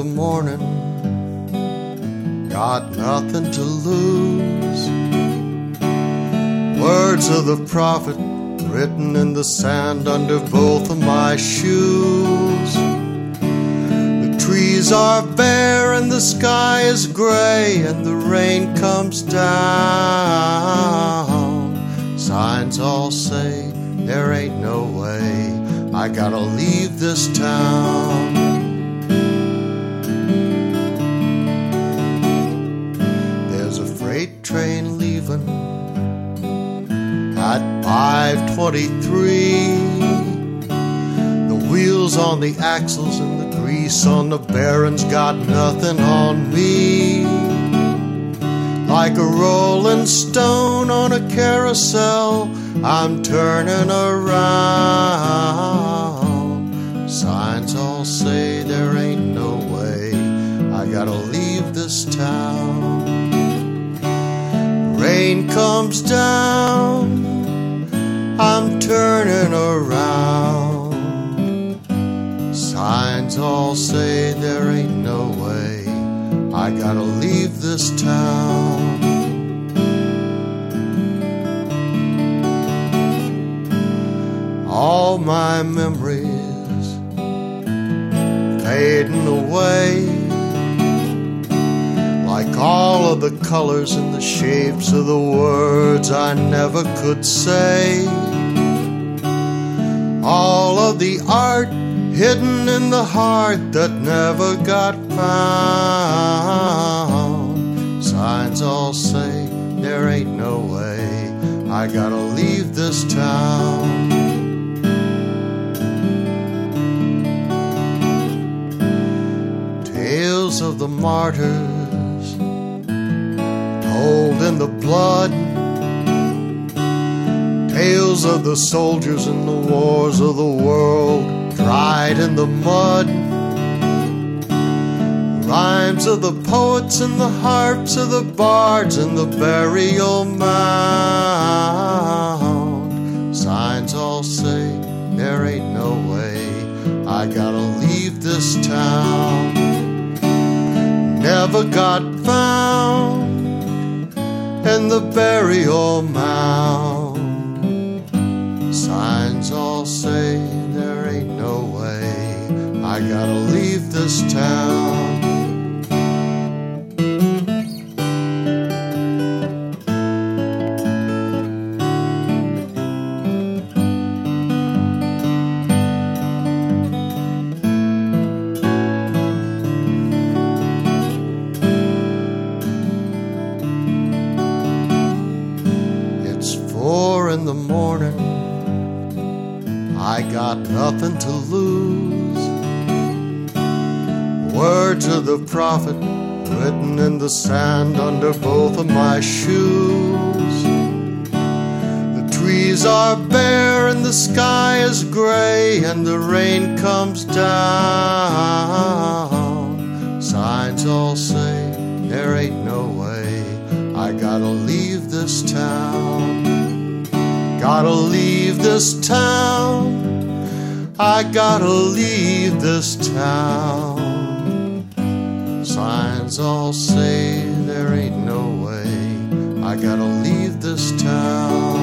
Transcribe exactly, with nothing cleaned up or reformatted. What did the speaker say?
the morning, got nothing to lose. Words of the prophet written in the sand under both of my shoes. The trees are bare and the sky is gray and the rain comes down. Signs all say there ain't no way, I gotta leave this town. There's a freight train leaving at five twenty-three. The wheels on the axles and the grease on the bearings got nothing on me. Like a rolling stone on a carousel, I'm turning around. Signs all say there ain't no way, I gotta leave this town. Rain comes down, I'm turning around. Signs all say there ain't no way, I gotta leave this town. All my memories fading away, like all of the colors and the shapes of the words I never could say. All of the art hidden in the heart that never got found. Signs all say there ain't no way, I gotta leave this town. Tales of the martyrs told in the blood, tales of the soldiers in the wars of the world dried in the mud, rhymes of the poets and the harps of the bards in the burial mound. Signs all say there ain't no way, I gotta leave this town. Never got found in the burial mound. Signs all say there ain't no way, I gotta leave this town. Four in the morning, I got nothing to lose. Words of the prophet written in the sand under both of my shoes. The trees are bare and the sky is gray and the rain comes down. Signs all say there ain't no way, I gotta leave this town. Gotta leave this town, I gotta leave this town. Signs all say there ain't no way, I gotta leave this town.